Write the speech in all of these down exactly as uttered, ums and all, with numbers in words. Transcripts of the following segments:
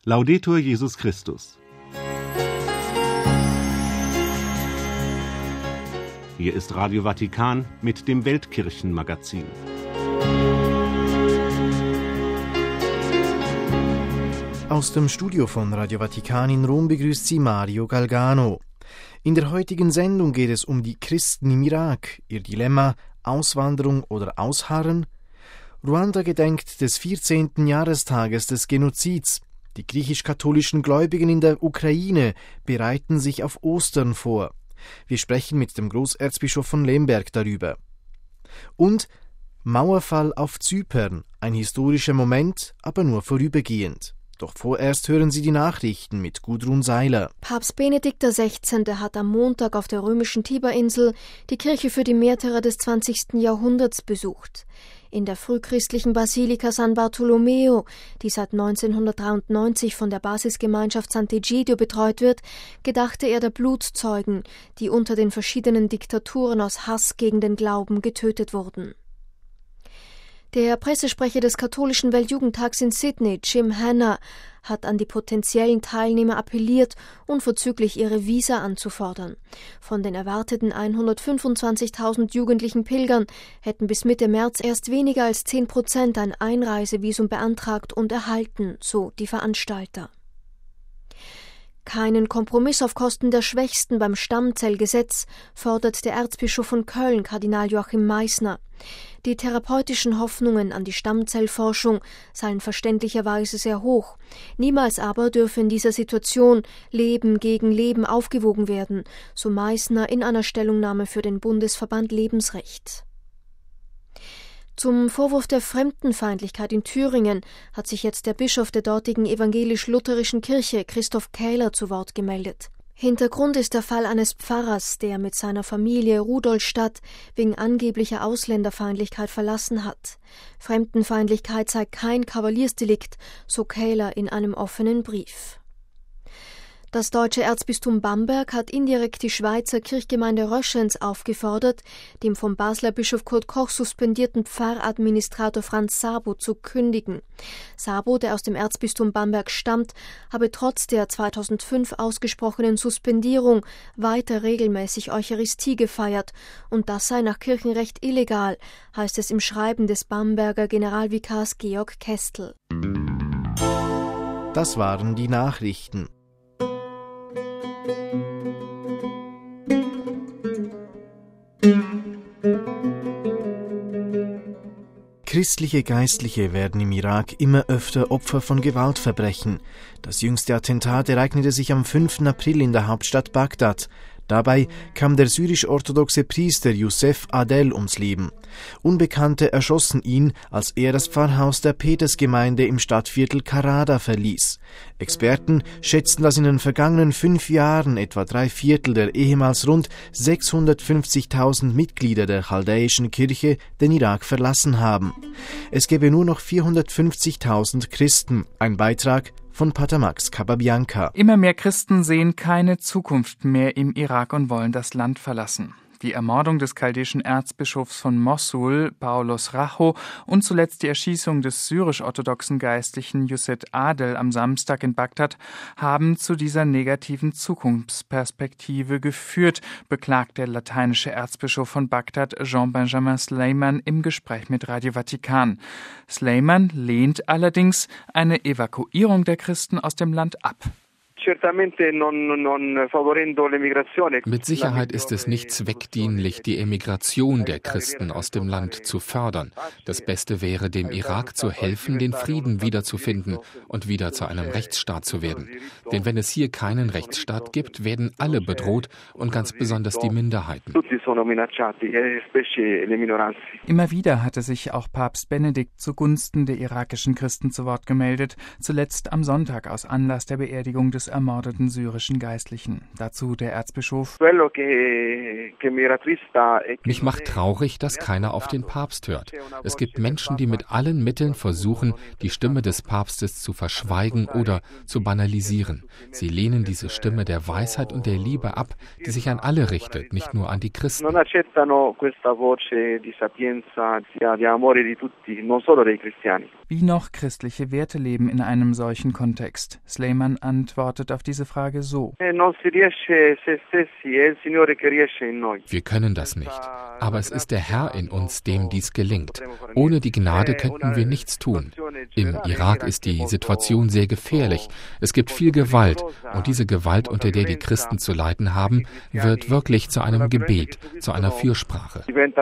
Laudetur Jesus Christus. Hier ist Radio Vatikan mit dem Weltkirchenmagazin. Aus dem Studio von Radio Vatikan in Rom begrüßt Sie Mario Galgano. In der heutigen Sendung geht es um die Christen im Irak, ihr Dilemma, Auswanderung oder Ausharren. Ruanda gedenkt des vierzehnten Jahrestages des Genozids. Die griechisch-katholischen Gläubigen in der Ukraine bereiten sich auf Ostern vor. Wir sprechen mit dem Großerzbischof von Lemberg darüber. Und Mauerfall auf Zypern, ein historischer Moment, aber nur vorübergehend. Doch vorerst hören Sie die Nachrichten mit Gudrun Seiler. Papst Benedikt der Sechzehnte hat am Montag auf der römischen Tiberinsel die Kirche für die Märtyrer des zwanzigsten Jahrhunderts besucht. In der frühchristlichen Basilika San Bartolomeo, die seit neunzehnhundertdreiundneunzig von der Basisgemeinschaft Sant'Egidio betreut wird, gedachte er der Blutzeugen, die unter den verschiedenen Diktaturen aus Hass gegen den Glauben getötet wurden. Der Pressesprecher des katholischen Weltjugendtags in Sydney, Jim Hanna, hat an die potenziellen Teilnehmer appelliert, unverzüglich ihre Visa anzufordern. Von den erwarteten hundertfünfundzwanzigtausend jugendlichen Pilgern hätten bis Mitte März erst weniger als zehn Prozent ein Einreisevisum beantragt und erhalten, so die Veranstalter. Keinen Kompromiss auf Kosten der Schwächsten beim Stammzellgesetz fordert der Erzbischof von Köln, Kardinal Joachim Meissner. Die therapeutischen Hoffnungen an die Stammzellforschung seien verständlicherweise sehr hoch. Niemals aber dürfe in dieser Situation Leben gegen Leben aufgewogen werden, so Meissner in einer Stellungnahme für den Bundesverband Lebensrecht. Zum Vorwurf der Fremdenfeindlichkeit in Thüringen hat sich jetzt der Bischof der dortigen evangelisch-lutherischen Kirche, Christoph Kähler, zu Wort gemeldet. Hintergrund ist der Fall eines Pfarrers, der mit seiner Familie Rudolstadt wegen angeblicher Ausländerfeindlichkeit verlassen hat. Fremdenfeindlichkeit sei kein Kavaliersdelikt, so Kähler in einem offenen Brief. Das deutsche Erzbistum Bamberg hat indirekt die Schweizer Kirchgemeinde Röschens aufgefordert, dem vom Basler Bischof Kurt Koch suspendierten Pfarradministrator Franz Sabo zu kündigen. Sabo, der aus dem Erzbistum Bamberg stammt, habe trotz der zweitausendfünf ausgesprochenen Suspendierung weiter regelmäßig Eucharistie gefeiert und das sei nach Kirchenrecht illegal, heißt es im Schreiben des Bamberger Generalvikars Georg Kestel. Das waren die Nachrichten. Christliche Geistliche werden im Irak immer öfter Opfer von Gewaltverbrechen. Das jüngste Attentat ereignete sich am fünften April in der Hauptstadt Bagdad. Dabei kam der syrisch-orthodoxe Priester Youssef Adel ums Leben. Unbekannte erschossen ihn, als er das Pfarrhaus der Petersgemeinde im Stadtviertel Karada verließ. Experten schätzten, dass in den vergangenen fünf Jahren etwa drei Viertel der ehemals rund sechshundertfünfzigtausend Mitglieder der chaldäischen Kirche den Irak verlassen haben. Es gäbe nur noch vierhundertfünfzigtausend Christen, ein Beitrag von Pater Max Capabianca. Immer mehr Christen sehen keine Zukunft mehr im Irak und wollen das Land verlassen. Die Ermordung des chaldäischen Erzbischofs von Mossul, Paulos Racho, und zuletzt die Erschießung des syrisch-orthodoxen Geistlichen Youssef Adel am Samstag in Bagdad haben zu dieser negativen Zukunftsperspektive geführt, beklagt der lateinische Erzbischof von Bagdad Jean-Benjamin Sleiman im Gespräch mit Radio Vatikan. Sleiman lehnt allerdings eine Evakuierung der Christen aus dem Land ab. Mit Sicherheit ist es nicht zweckdienlich, die Emigration der Christen aus dem Land zu fördern. Das Beste wäre, dem Irak zu helfen, den Frieden wiederzufinden und wieder zu einem Rechtsstaat zu werden. Denn wenn es hier keinen Rechtsstaat gibt, werden alle bedroht und ganz besonders die Minderheiten. Immer wieder hatte sich auch Papst Benedikt zugunsten der irakischen Christen zu Wort gemeldet, zuletzt am Sonntag aus Anlass der Beerdigung des ermordeten syrischen Geistlichen. Dazu der Erzbischof: Mich macht traurig, dass keiner auf den Papst hört. Es gibt Menschen, die mit allen Mitteln versuchen, die Stimme des Papstes zu verschweigen oder zu banalisieren. Sie lehnen diese Stimme der Weisheit und der Liebe ab, die sich an alle richtet, nicht nur an die Christen. Wie noch christliche Werte leben in einem solchen Kontext? Sleiman antwortet auf diese Frage so: Wir können das nicht, aber es ist der Herr in uns, dem dies gelingt. Ohne die Gnade könnten wir nichts tun. Im Irak ist die Situation sehr gefährlich. Es gibt viel Gewalt und diese Gewalt, unter der die Christen zu leiden haben, wird wirklich zu einem Gebet, zu einer Fürsprache.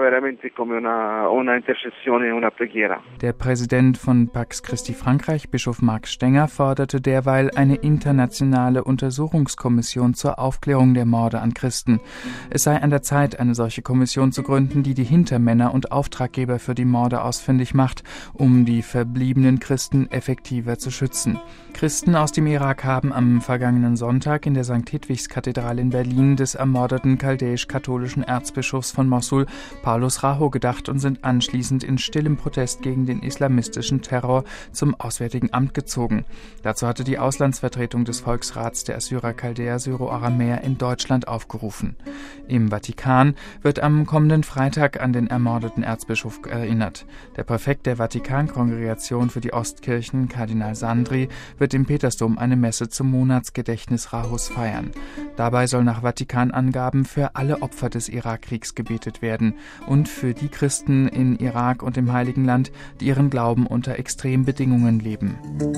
Der Präsident von Pax Christi Frankreich, Bischof Marc Stenger, forderte derweil eine internationale Untersuchungskommission zur Aufklärung der Morde an Christen. Es sei an der Zeit, eine solche Kommission zu gründen, die die Hintermänner und Auftraggeber für die Morde ausfindig macht, um die verbliebenen Christen effektiver zu schützen. Christen aus dem Irak haben am vergangenen Sonntag in der Sankt Hedwigs-Kathedrale in Berlin des ermordeten chaldäisch-katholischen Erzbischofs von Mossul, Paulus Raho, gedacht und sind anschließend in stillem Protest gegen den islamistischen Terror zum Auswärtigen Amt gezogen. Dazu hatte die Auslandsvertretung des Volksrats der Assyrer-Chaldäer Syro-Aramäer in Deutschland aufgerufen. Im Vatikan wird am kommenden Freitag an den ermordeten Erzbischof erinnert. Der Präfekt der Vatikan-Kongregation für die Ostkirchen, Kardinal Sandri, wird im Petersdom eine Messe zum Monatsgedächtnis Rahos feiern. Dabei soll nach Vatikanangaben für alle Opfer des Irakkriegs gebetet werden und für die Christen in Irak und im Heiligen Land, die ihren Glauben unter extremen Bedingungen leben.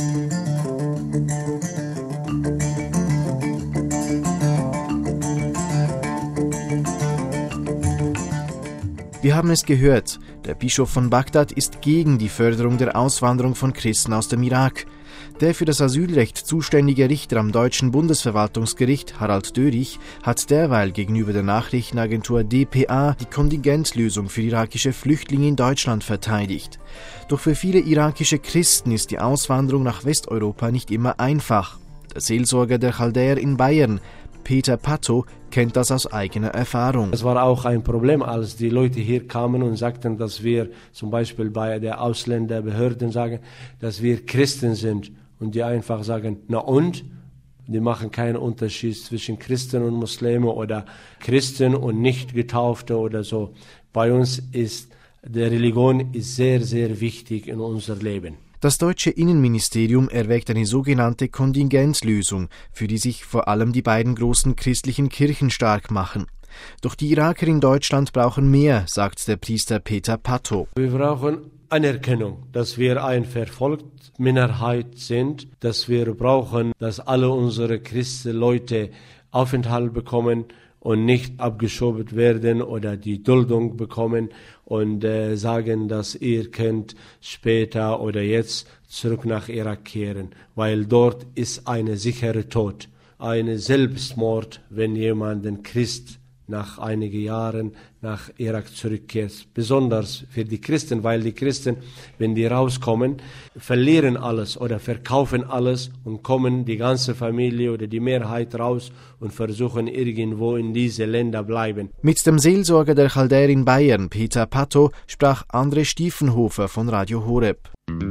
Wir haben es gehört, der Bischof von Bagdad ist gegen die Förderung der Auswanderung von Christen aus dem Irak. Der für das Asylrecht zuständige Richter am deutschen Bundesverwaltungsgericht, Harald Dörrich, hat derweil gegenüber der Nachrichtenagentur D P A die Kontingentlösung für irakische Flüchtlinge in Deutschland verteidigt. Doch für viele irakische Christen ist die Auswanderung nach Westeuropa nicht immer einfach. Der Seelsorger der Chaldäer in Bayern, Peter Patto, kennt das aus eigener Erfahrung. Es war auch ein Problem, als die Leute hier kamen und sagten, dass wir zum Beispiel bei der Ausländerbehörden sagen, dass wir Christen sind. Und die einfach sagen, na und? Die machen keinen Unterschied zwischen Christen und Muslime oder Christen und Nicht-Getaufte oder so. Bei uns ist die Religion ist sehr, sehr wichtig in unser Leben. Das deutsche Innenministerium erwägt eine sogenannte Kontingentlösung, für die sich vor allem die beiden großen christlichen Kirchen stark machen. Doch die Iraker in Deutschland brauchen mehr, sagt der Priester Peter Patto. Wir brauchen Anerkennung, dass wir eine verfolgte Minderheit sind, dass wir brauchen, dass alle unsere Christenleute Aufenthalt bekommen und nicht abgeschoben werden oder die Duldung bekommen und äh, sagen, dass ihr könnt später oder jetzt zurück nach Irak kehren, weil dort ist eine sichere Tod, eine Selbstmord, wenn jemand den Christ nach einigen Jahren nach Irak zurückkehrt. Besonders für die Christen, weil die Christen, wenn die rauskommen, verlieren alles oder verkaufen alles und kommen die ganze Familie oder die Mehrheit raus und versuchen irgendwo in diese Länder bleiben. Mit dem Seelsorger der Chaldäer in Bayern, Peter Patto, sprach André Stiefenhofer von Radio Horeb.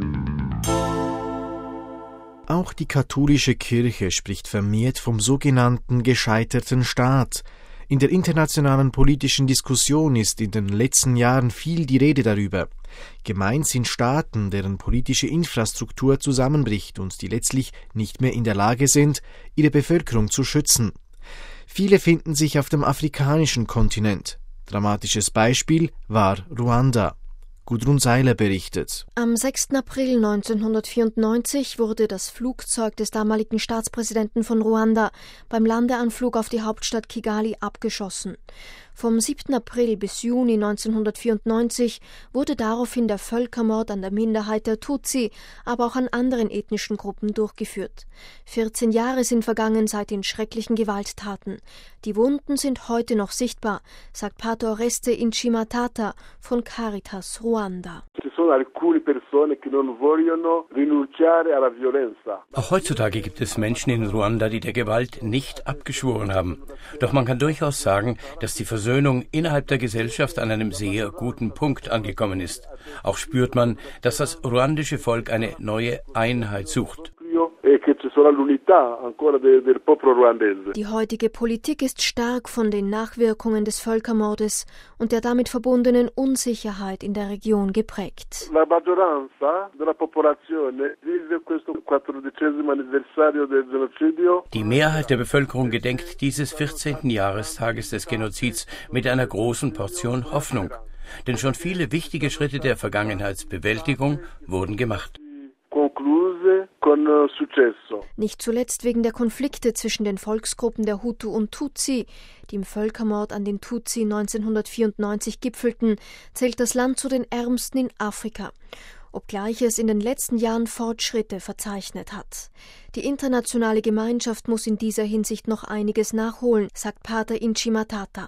Auch die katholische Kirche spricht vermehrt vom sogenannten gescheiterten Staat. In der internationalen politischen Diskussion ist in den letzten Jahren viel die Rede darüber. Gemeint sind Staaten, deren politische Infrastruktur zusammenbricht und die letztlich nicht mehr in der Lage sind, ihre Bevölkerung zu schützen. Viele finden sich auf dem afrikanischen Kontinent. Dramatisches Beispiel war Ruanda. Gudrun Seiler berichtet. Am sechsten April neunzehnhundertvierundneunzig wurde das Flugzeug des damaligen Staatspräsidenten von Ruanda beim Landeanflug auf die Hauptstadt Kigali abgeschossen. Vom siebten April bis Juni neunzehnhundertvierundneunzig wurde daraufhin der Völkermord an der Minderheit der Tutsi, aber auch an anderen ethnischen Gruppen durchgeführt. vierzehn Jahre sind vergangen seit den schrecklichen Gewalttaten. Die Wunden sind heute noch sichtbar, sagt Pater Oreste Incimatata von Caritas Ruanda. Auch heutzutage gibt es Menschen in Ruanda, die der Gewalt nicht abgeschworen haben. Doch man kann durchaus sagen, dass die Versöhnung innerhalb der Gesellschaft an einem sehr guten Punkt angekommen ist. Auch spürt man, dass das ruandische Volk eine neue Einheit sucht. Die heutige Politik ist stark von den Nachwirkungen des Völkermordes und der damit verbundenen Unsicherheit in der Region geprägt. Die Mehrheit der Bevölkerung gedenkt dieses vierzehnten Jahrestages des Genozids mit einer großen Portion Hoffnung. Denn schon viele wichtige Schritte der Vergangenheitsbewältigung wurden gemacht. Nicht zuletzt wegen der Konflikte zwischen den Volksgruppen der Hutu und Tutsi, die im Völkermord an den Tutsi neunzehnhundertvierundneunzig gipfelten, zählt das Land zu den ärmsten in Afrika, obgleich es in den letzten Jahren Fortschritte verzeichnet hat. Die internationale Gemeinschaft muss in dieser Hinsicht noch einiges nachholen, sagt Pater Incimatata.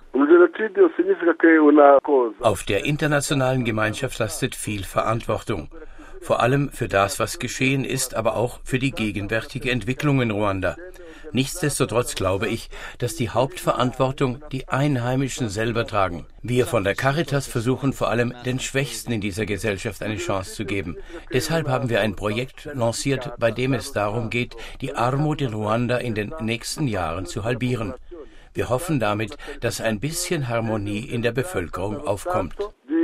Auf der internationalen Gemeinschaft lastet viel Verantwortung. Vor allem für das, was geschehen ist, aber auch für die gegenwärtige Entwicklung in Ruanda. Nichtsdestotrotz glaube ich, dass die Hauptverantwortung die Einheimischen selber tragen. Wir von der Caritas versuchen vor allem den Schwächsten in dieser Gesellschaft eine Chance zu geben. Deshalb haben wir ein Projekt lanciert, bei dem es darum geht, die Armut in Ruanda in den nächsten Jahren zu halbieren. Wir hoffen damit, dass ein bisschen Harmonie in der Bevölkerung aufkommt.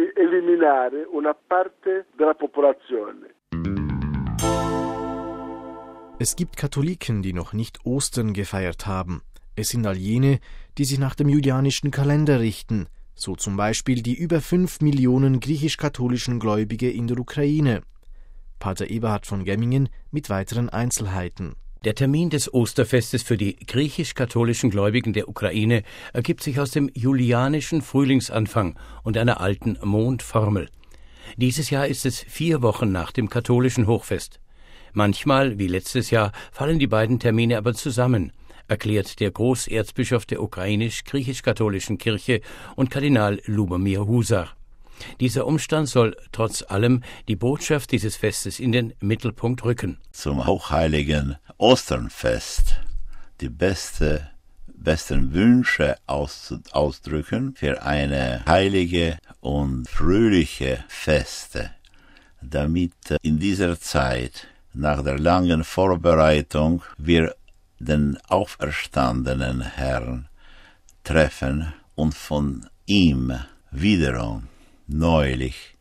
Es gibt Katholiken, die noch nicht Ostern gefeiert haben. Es sind all jene, die sich nach dem julianischen Kalender richten, so zum Beispiel die über fünf Millionen griechisch-katholischen Gläubige in der Ukraine. Pater Eberhard von Gemmingen mit weiteren Einzelheiten. Der Termin des Osterfestes für die griechisch-katholischen Gläubigen der Ukraine ergibt sich aus dem julianischen Frühlingsanfang und einer alten Mondformel. Dieses Jahr ist es vier Wochen nach dem katholischen Hochfest. Manchmal, wie letztes Jahr, fallen die beiden Termine aber zusammen, erklärt der Großerzbischof der ukrainisch-griechisch-katholischen Kirche und Kardinal Lubomir Husar. Dieser Umstand soll trotz allem die Botschaft dieses Festes in den Mittelpunkt rücken. Zum hochheiligen Osternfest die beste, besten Wünsche auszudrücken für eine heilige und fröhliche Feste, damit in dieser Zeit, nach der langen Vorbereitung, wir den auferstandenen Herrn treffen und von ihm wiederum neulich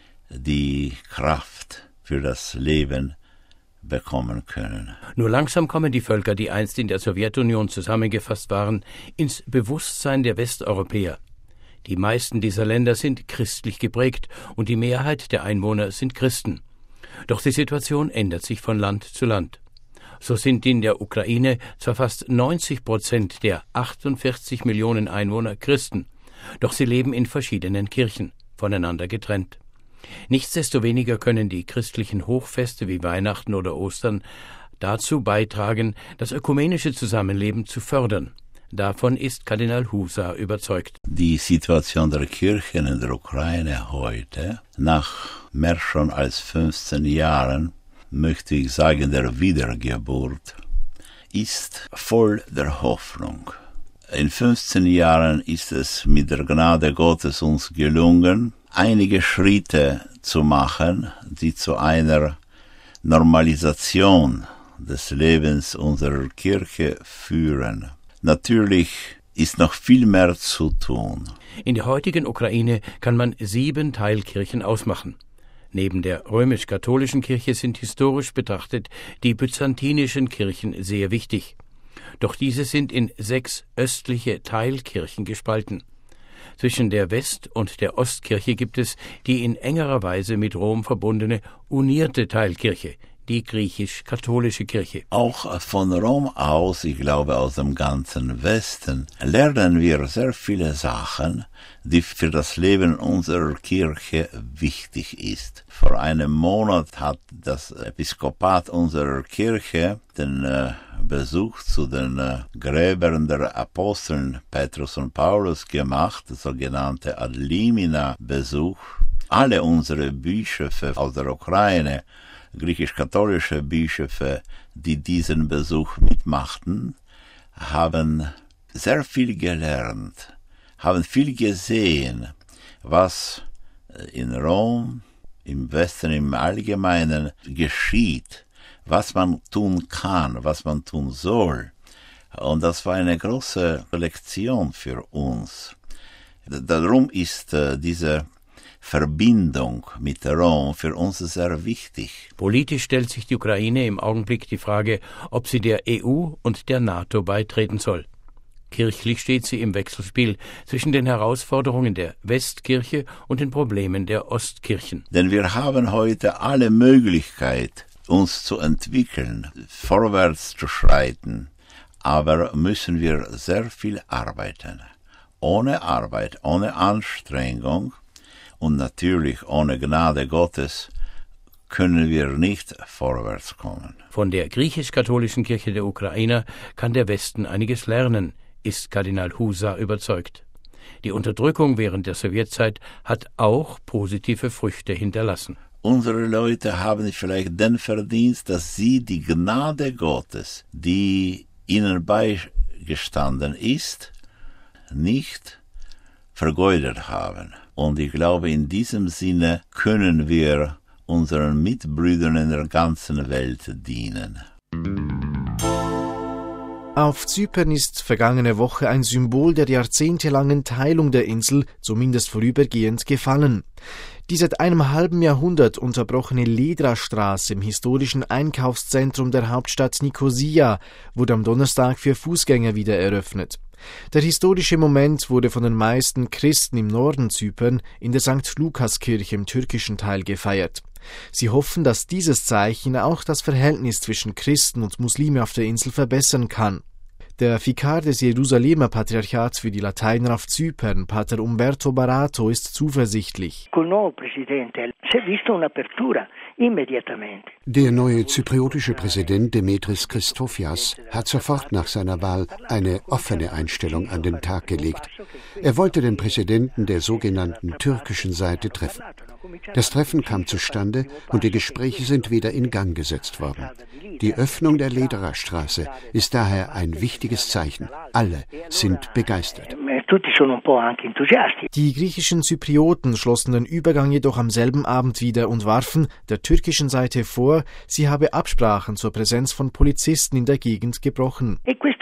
die Kraft für das Leben bekommen können. Nur langsam kommen die Völker, die einst in der Sowjetunion zusammengefasst waren, ins Bewusstsein der Westeuropäer. Die meisten dieser Länder sind christlich geprägt und die Mehrheit der Einwohner sind Christen. Doch die Situation ändert sich von Land zu Land. So sind in der Ukraine zwar fast neunzig Prozent der achtundvierzig Millionen Einwohner Christen, doch sie leben in verschiedenen Kirchen, voneinander getrennt. Nichtsdestoweniger können die christlichen Hochfeste wie Weihnachten oder Ostern dazu beitragen, das ökumenische Zusammenleben zu fördern. Davon ist Kardinal Husar überzeugt. Die Situation der Kirchen in der Ukraine heute, nach mehr schon als fünfzehn Jahren, möchte ich sagen, der Wiedergeburt, ist voll der Hoffnung. In fünfzehn Jahren ist es mit der Gnade Gottes uns gelungen, einige Schritte zu machen, die zu einer Normalisation des Lebens unserer Kirche führen. Natürlich ist noch viel mehr zu tun. In der heutigen Ukraine kann man sieben Teilkirchen ausmachen. Neben der römisch-katholischen Kirche sind historisch betrachtet die byzantinischen Kirchen sehr wichtig. Doch diese sind in sechs östliche Teilkirchen gespalten. Zwischen der West- und der Ostkirche gibt es die in engerer Weise mit Rom verbundene unierte Teilkirche, die griechisch-katholische Kirche. Auch von Rom aus, ich glaube aus dem ganzen Westen, lernen wir sehr viele Sachen, die für das Leben unserer Kirche wichtig ist. Vor einem Monat hat das Episkopat unserer Kirche den äh, Besuch zu den äh, Gräbern der Aposteln Petrus und Paulus gemacht, der sogenannte Ad limina-Besuch. Alle unsere Bischöfe aus der Ukraine, griechisch-katholische Bischöfe, die diesen Besuch mitmachten, haben sehr viel gelernt, haben viel gesehen, was in Rom, im Westen im Allgemeinen geschieht, was man tun kann, was man tun soll. Und das war eine große Lektion für uns. Darum ist äh, diese Verbindung mit Rom für uns sehr wichtig. Politisch stellt sich die Ukraine im Augenblick die Frage, ob sie der E U und der NATO beitreten soll. Kirchlich steht sie im Wechselspiel zwischen den Herausforderungen der Westkirche und den Problemen der Ostkirchen. Denn wir haben heute alle Möglichkeit, uns zu entwickeln, vorwärts zu schreiten, aber müssen wir sehr viel arbeiten. Ohne Arbeit, ohne Anstrengung und natürlich ohne Gnade Gottes können wir nicht vorwärts kommen. Von der griechisch-katholischen Kirche der Ukrainer kann der Westen einiges lernen, ist Kardinal Husa überzeugt. Die Unterdrückung während der Sowjetzeit hat auch positive Früchte hinterlassen. Unsere Leute haben vielleicht den Verdienst, dass sie die Gnade Gottes, die ihnen beigestanden ist, nicht vergeudet haben. Und ich glaube, in diesem Sinne können wir unseren Mitbrüdern in der ganzen Welt dienen. Auf Zypern ist vergangene Woche ein Symbol der jahrzehntelangen Teilung der Insel, zumindest vorübergehend, gefallen. Die seit einem halben Jahrhundert unterbrochene Ledra-Straße im historischen Einkaufszentrum der Hauptstadt Nikosia wurde am Donnerstag für Fußgänger wieder eröffnet. Der historische Moment wurde von den meisten Christen im Norden Zypern in der Sankt Lukas-Kirche im türkischen Teil gefeiert. Sie hoffen, dass dieses Zeichen auch das Verhältnis zwischen Christen und Muslime auf der Insel verbessern kann. Der Vikar des Jerusalemer Patriarchats für die Lateiner auf Zypern, Pater Umberto Barato, ist zuversichtlich. Der neue zypriotische Präsident Demetris Christofias hat sofort nach seiner Wahl eine offene Einstellung an den Tag gelegt. Er wollte den Präsidenten der sogenannten türkischen Seite treffen. Das Treffen kam zustande und die Gespräche sind wieder in Gang gesetzt worden. Die Öffnung der Ledra-Straße ist daher ein wichtiges Zeichen. Alle sind begeistert. Die griechischen Zyprioten schlossen den Übergang jedoch am selben Abend wieder und warfen der türkischen Seite vor, sie habe Absprachen zur Präsenz von Polizisten in der Gegend gebrochen.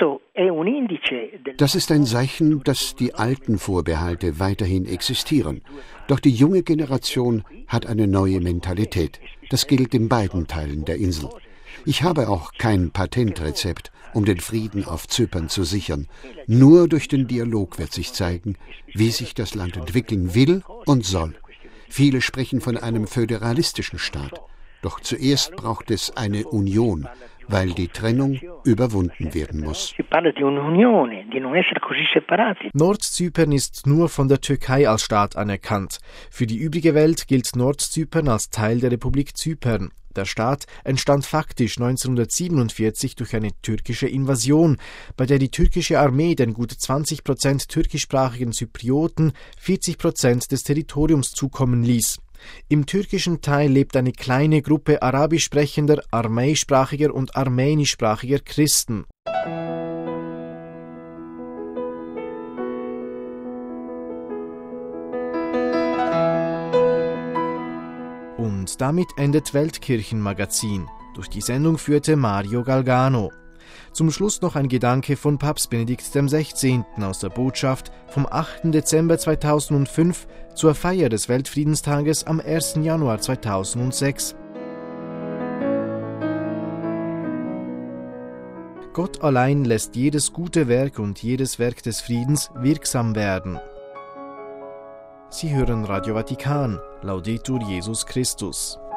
Das ist ein Zeichen, dass die alten Vorbehalte weiterhin existieren. Doch die junge Generation hat eine neue Mentalität. Das gilt in beiden Teilen der Insel. Ich habe auch kein Patentrezept, um den Frieden auf Zypern zu sichern. Nur durch den Dialog wird sich zeigen, wie sich das Land entwickeln will und soll. Viele sprechen von einem föderalistischen Staat. Doch zuerst braucht es eine Union, weil die Trennung überwunden werden muss. Nordzypern ist nur von der Türkei als Staat anerkannt. Für die übrige Welt gilt Nordzypern als Teil der Republik Zypern. Der Staat entstand faktisch neunzehnhundertsiebenundvierzig durch eine türkische Invasion, bei der die türkische Armee den gut zwanzig Prozent türkischsprachigen Zyprioten vierzig Prozent des Territoriums zukommen ließ. Im türkischen Teil lebt eine kleine Gruppe arabisch sprechender, armeischsprachiger und armenischsprachiger Christen. Und damit endet Weltkirchenmagazin. Durch die Sendung führte Mario Galgano. Zum Schluss noch ein Gedanke von Papst Benedikt der Sechzehnten aus der Botschaft vom achten Dezember zweitausendfünf zur Feier des Weltfriedenstages am ersten Januar zweitausendsechs. Gott allein lässt jedes gute Werk und jedes Werk des Friedens wirksam werden. Sie hören Radio Vatikan, Laudetur Jesus Christus.